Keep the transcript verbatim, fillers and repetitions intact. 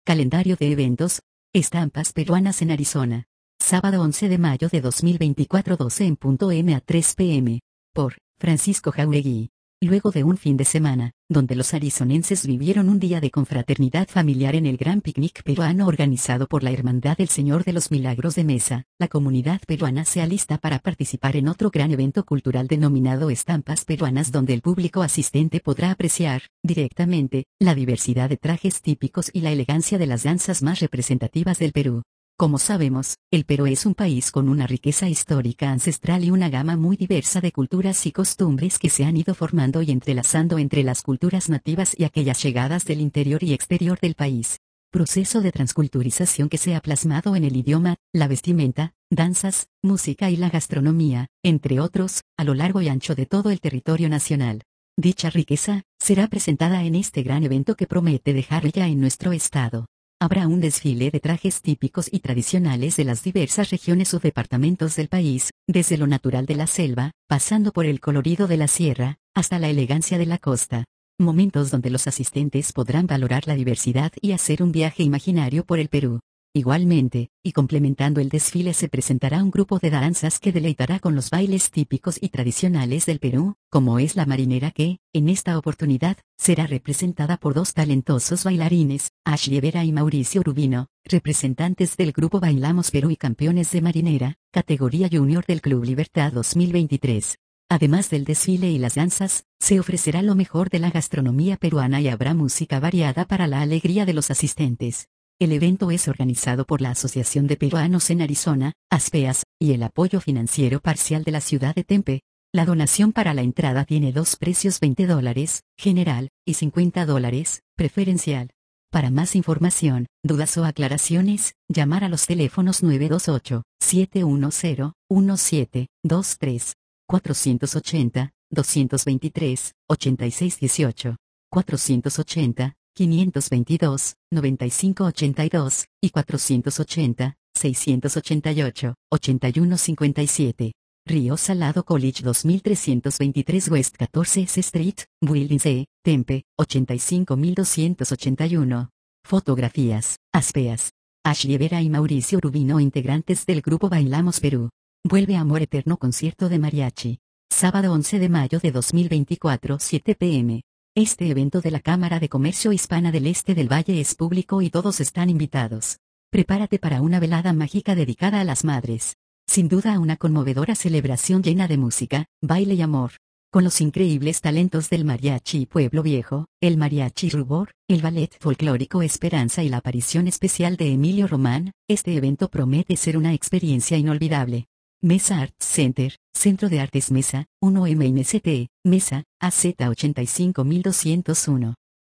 Calendario de eventos. Estampas peruanas en Arizona. Sábado once de mayo de dos mil veinticuatro, doce en punto eme a tres pe eme. Por Francisco Jauregui. Luego de un fin de semana, donde los arizonenses vivieron un día de confraternidad familiar en el gran picnic peruano organizado por la Hermandad del Señor de los Milagros de Mesa, la comunidad peruana se alista para participar en otro gran evento cultural denominado Estampas Peruanas, donde el público asistente podrá apreciar, directamente, la diversidad de trajes típicos y la elegancia de las danzas más representativas del Perú. Como sabemos, el Perú es un país con una riqueza histórica ancestral y una gama muy diversa de culturas y costumbres que se han ido formando y entrelazando entre las culturas nativas y aquellas llegadas del interior y exterior del país. Proceso de transculturización que se ha plasmado en el idioma, la vestimenta, danzas, música y la gastronomía, entre otros, a lo largo y ancho de todo el territorio nacional. Dicha riqueza será presentada en este gran evento que promete dejar huella en nuestro estado. Habrá un desfile de trajes típicos y tradicionales de las diversas regiones o departamentos del país, desde lo natural de la selva, pasando por el colorido de la sierra, hasta la elegancia de la costa. Momentos donde los asistentes podrán valorar la diversidad y hacer un viaje imaginario por el Perú. Igualmente, y complementando el desfile, se presentará un grupo de danzas que deleitará con los bailes típicos y tradicionales del Perú, como es la marinera que, en esta oportunidad, será representada por dos talentosos bailarines, Ashley Vera y Mauricio Rubino, representantes del grupo Bailamos Perú y campeones de marinera, categoría junior del Club Libertad dos mil veintitrés. Además del desfile y las danzas, se ofrecerá lo mejor de la gastronomía peruana y habrá música variada para la alegría de los asistentes. El evento es organizado por la Asociación de Peruanos en Arizona, ASPEAS, y el apoyo financiero parcial de la ciudad de Tempe. La donación para la entrada tiene dos precios: veinte dólares, general, y cincuenta dólares, preferencial. Para más información, dudas o aclaraciones, llamar a los teléfonos nueve dos ocho, siete uno cero, uno siete dos tres, cuatrocientos ochenta, doscientos veintitrés, ochenta y seis dieciocho, cuatrocientos ochenta, quinientos veintidós, noventa y cinco ochenta y dos, y cuatrocientos ochenta, seiscientos ochenta y ocho, ochenta y uno cincuenta y siete. Río Salado College dos mil trescientos veintitrés West catorce S Street, Building C, Tempe, ochenta y cinco mil doscientos ochenta y uno. Fotografías, ASPEAS. Ashley Vera y Mauricio Rubino, integrantes del grupo Bailamos Perú. Vuelve Amor Eterno, concierto de mariachi. Sábado once de mayo de dos mil veinticuatro, siete pe eme. Este evento de la Cámara de Comercio Hispana del Este del Valle es público y todos están invitados. Prepárate para una velada mágica dedicada a las madres. Sin duda, una conmovedora celebración llena de música, baile y amor. Con los increíbles talentos del Mariachi Pueblo Viejo, el Mariachi Rubor, el Ballet Folclórico Esperanza y la aparición especial de Emilio Román, este evento promete ser una experiencia inolvidable. Mesa Arts Center, Centro de Artes Mesa, uno eme ene ce te, Mesa, A Z ochenta y cinco mil doscientos uno.